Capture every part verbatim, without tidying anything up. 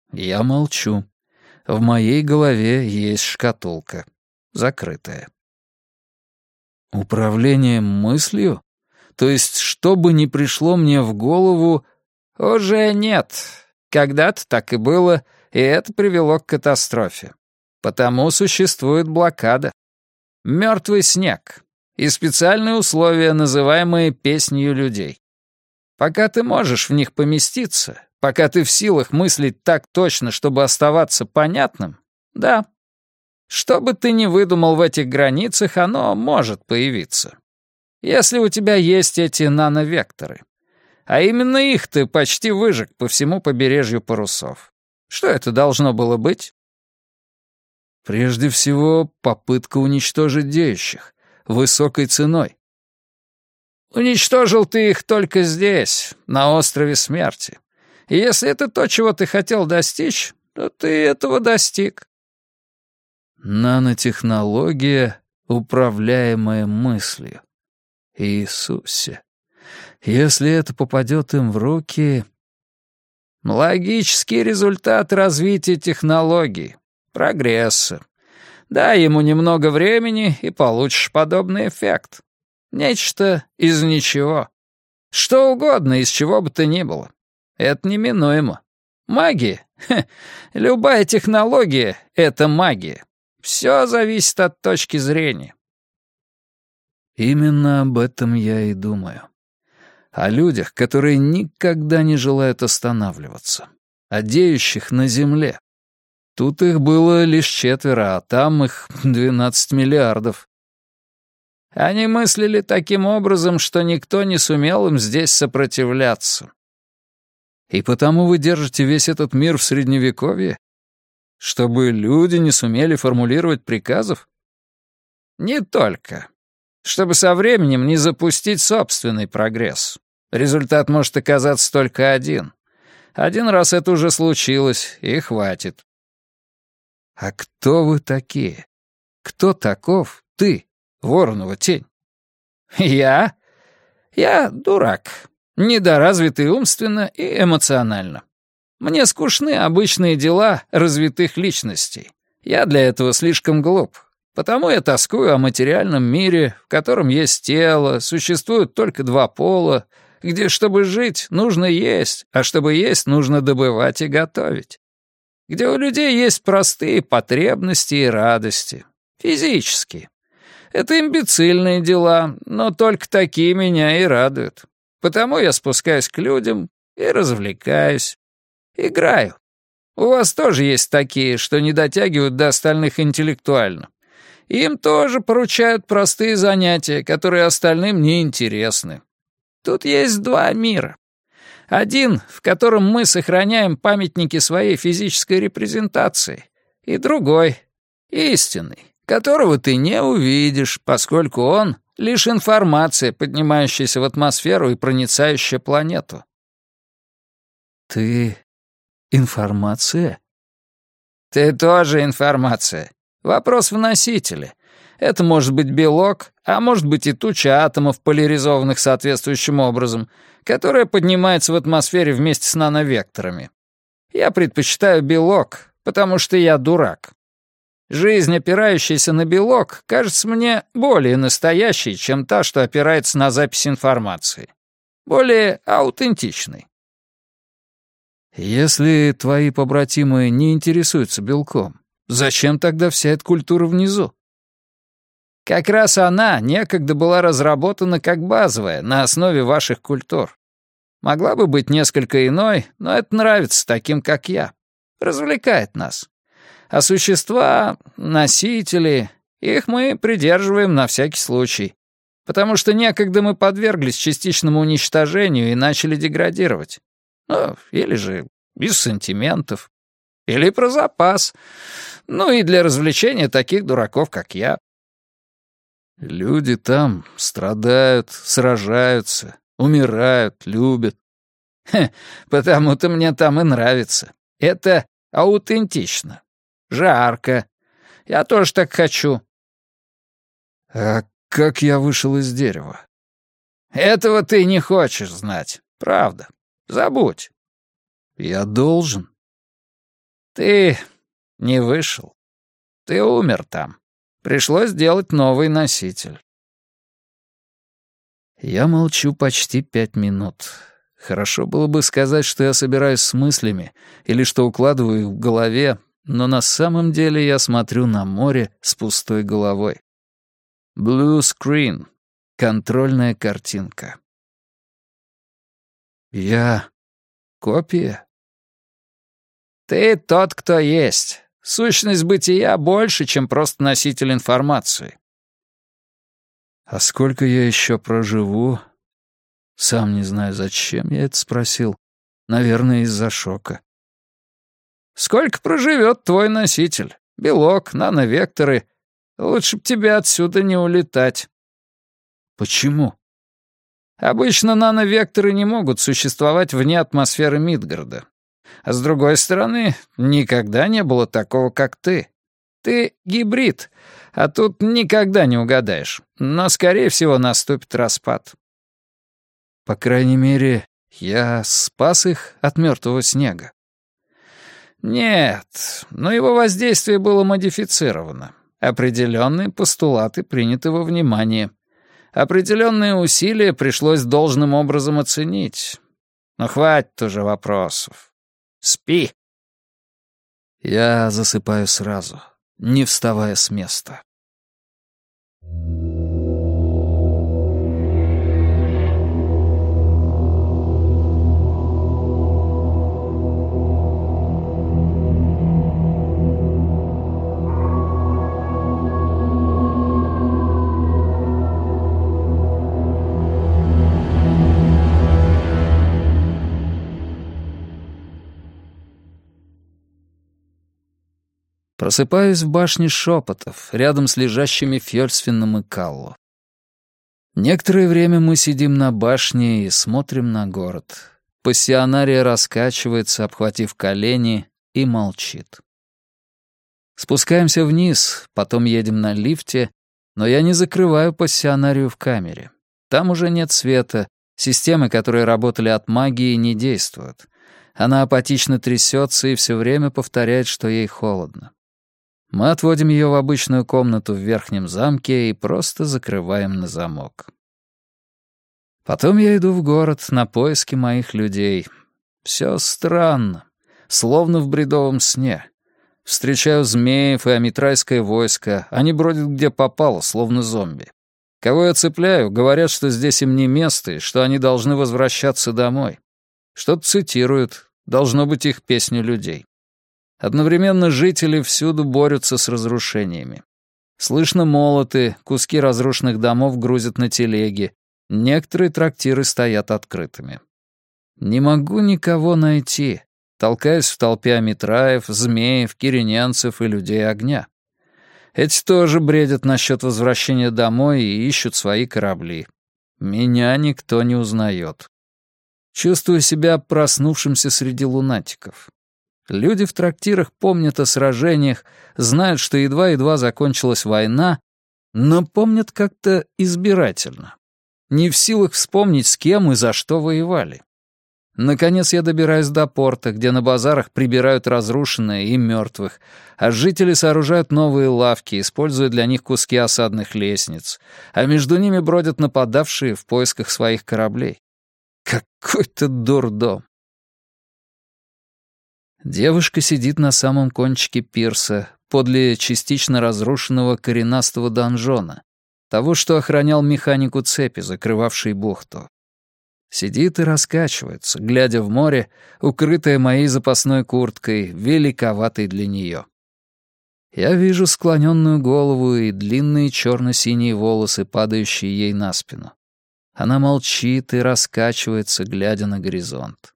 Я молчу. В моей голове есть шкатулка. Закрытая. Управление мыслью? То есть, что бы ни пришло мне в голову... Уже нет. Когда-то так и было, и это привело к катастрофе. Потому существует блокада. Мертвый снег. И специальные условия, называемые песнью людей. Пока ты можешь в них поместиться, пока ты в силах мыслить так точно, чтобы оставаться понятным, да. Что бы ты ни выдумал в этих границах, оно может появиться. Если у тебя есть эти нановекторы. А именно их ты почти выжег по всему побережью парусов. Что это должно было быть? Прежде всего, попытка уничтожить деющих. Высокой ценой. Уничтожил ты их только здесь, на острове Смерти. И если это то, чего ты хотел достичь, то ты этого достиг. Нанотехнология, управляемая мыслью. Иисусе. Если это попадет им в руки... Логический результат развития технологий. Прогресса. Дай ему немного времени, и получишь подобный эффект. Нечто из ничего. Что угодно, из чего бы то ни было. Это неминуемо. Магия? Хе, любая технология — это магия. Все зависит от точки зрения. Именно об этом я и думаю. О людях, которые никогда не желают останавливаться. О деющих на земле. Тут их было лишь четверо, а там их двенадцать миллиардов. Они мыслили таким образом, что никто не сумел им здесь сопротивляться. И потому вы держите весь этот мир в Средневековье? Чтобы люди не сумели формулировать приказов? Не только. Чтобы со временем не запустить собственный прогресс. Результат может оказаться только один. Один раз это уже случилось, и хватит. А кто вы такие? Кто таков ты, Воронова тень? Я? Я дурак. Недоразвитый умственно и эмоционально. Мне скучны обычные дела развитых личностей. Я для этого слишком глуп. Потому я тоскую о материальном мире, в котором есть тело, существуют только два пола, где, чтобы жить, нужно есть, а чтобы есть, нужно добывать и готовить. Где у людей есть простые потребности и радости, физические. Это имбецильные дела, но только такие меня и радуют. Потому я спускаюсь к людям и развлекаюсь. Играю. У вас тоже есть такие, что не дотягивают до остальных интеллектуально. Им тоже поручают простые занятия, которые остальным не интересны. Тут есть два мира. Один, в котором мы сохраняем памятники своей физической репрезентации, и другой, истинный, которого ты не увидишь, поскольку он — лишь информация, поднимающаяся в атмосферу и проницающая планету. Ты информация? Ты тоже информация. Вопрос в носителе. Это может быть белок, а может быть и туча атомов, поляризованных соответствующим образом, которая поднимается в атмосфере вместе с нановекторами. Я предпочитаю белок, потому что я дурак. Жизнь, опирающаяся на белок, кажется мне более настоящей, чем та, что опирается на запись информации. Более аутентичной. Если твои побратимы не интересуются белком, зачем тогда вся эта культура внизу? Как раз она некогда была разработана как базовая, на основе ваших культур. Могла бы быть несколько иной, но это нравится таким, как я. Развлекает нас. А существа, носители, их мы придерживаем на всякий случай. Потому что некогда мы подверглись частичному уничтожению и начали деградировать. Ну, или же без сантиментов. Или про запас. Ну и для развлечения таких дураков, как я. Люди там страдают, сражаются, умирают, любят. Хе, потому-то мне там и нравится. Это аутентично. Жарко. Я тоже так хочу. А как я вышел из дерева? Этого ты не хочешь знать, правда. Забудь. Я должен. Ты не вышел. Ты умер там. Пришлось делать новый носитель. Я молчу почти пять минут. Хорошо было бы сказать, что я собираюсь с мыслями или что укладываю их в голове, но на самом деле я смотрю на море с пустой головой. Blue screen. Контрольная картинка. Я копия? Ты тот, кто есть. Сущность бытия больше, чем просто носитель информации. А сколько я еще проживу? Сам не знаю, зачем я это спросил. Наверное, из-за шока. Сколько проживет твой носитель? Белок, нановекторы. Лучше б тебе отсюда не улетать. Почему? Обычно нановекторы не могут существовать вне атмосферы Мидгарда. А с другой стороны, никогда не было такого, как ты. Ты гибрид, а тут никогда не угадаешь. Но, скорее всего, наступит распад. По крайней мере, я спас их от мертвого снега. Нет, но его воздействие было модифицировано. Определенные постулаты приняты во внимание. Определенные усилия пришлось должным образом оценить. Но хватит уже вопросов. Спи. Я засыпаю сразу, не вставая с места. Просыпаюсь в башне шепотов, рядом с лежащими Фьёльсвином и Калло. Некоторое время мы сидим на башне и смотрим на город. Пассионария раскачивается, обхватив колени, и молчит. Спускаемся вниз, потом едем на лифте, но я не закрываю пассионарию в камере. Там уже нет света, системы, которые работали от магии, не действуют. Она апатично трясется и все время повторяет, что ей холодно. Мы отводим ее в обычную комнату в верхнем замке и просто закрываем на замок. Потом я иду в город на поиски моих людей. Все странно, словно в бредовом сне. Встречаю змеев и амитрайское войско, они бродят где попало, словно зомби. Кого я цепляю, говорят, что здесь им не место и что они должны возвращаться домой. Что-то цитируют, должно быть их песню людей. Одновременно жители всюду борются с разрушениями. Слышно молоты, куски разрушенных домов грузят на телеги, некоторые трактиры стоят открытыми. Не могу никого найти, толкаясь в толпе амитраев, змеев, кириненцев и людей огня. Эти тоже бредят насчет возвращения домой и ищут свои корабли. Меня никто не узнает. Чувствую себя проснувшимся среди лунатиков. Люди в трактирах помнят о сражениях, знают, что едва-едва закончилась война, но помнят как-то избирательно. Не в силах вспомнить, с кем и за что воевали. Наконец я добираюсь до порта, где на базарах прибирают разрушенное и мертвых, а жители сооружают новые лавки, используя для них куски осадных лестниц, а между ними бродят нападавшие в поисках своих кораблей. Какой-то дурдом. Девушка сидит на самом кончике пирса, подле частично разрушенного коренастого донжона, того, что охранял механику цепи, закрывавшей бухту. Сидит и раскачивается, глядя в море, укрытая моей запасной курткой, великоватой для нее. Я вижу склоненную голову и длинные черно-синие волосы, падающие ей на спину. Она молчит и раскачивается, глядя на горизонт.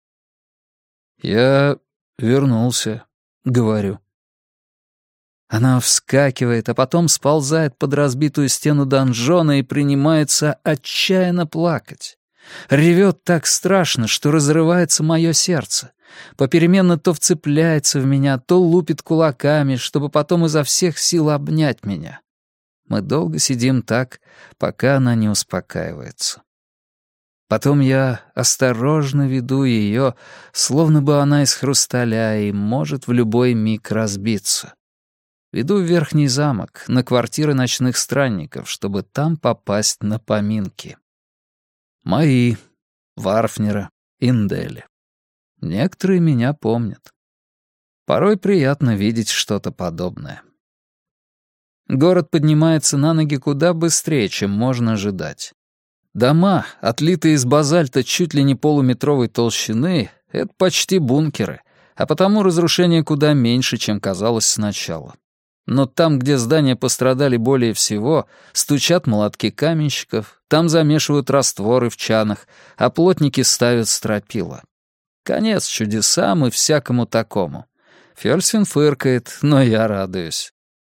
Я вернулся, говорю. Она вскакивает, а потом сползает под разбитую стену донжона и принимается отчаянно плакать. Ревет так страшно, что разрывается мое сердце. Попеременно то вцепляется в меня, то лупит кулаками, чтобы потом изо всех сил обнять меня. Мы долго сидим так, пока она не успокаивается. Потом я осторожно веду ее, словно бы она из хрусталя и может в любой миг разбиться. Веду в Верхний замок, на квартиры ночных странников, чтобы там попасть на поминки. Мои, Варфнера, Индели. Некоторые меня помнят. Порой приятно видеть что-то подобное. Город поднимается на ноги куда быстрее, чем можно ожидать. Дома, отлитые из базальта чуть ли не полуметровой толщины, — это почти бункеры, а потому разрушение куда меньше, чем казалось сначала. Но там, где здания пострадали более всего, стучат молотки каменщиков, там замешивают растворы в чанах, а плотники ставят стропила. Конец чудесам и всякому такому. Фёльсвин фыркает, но я радуюсь.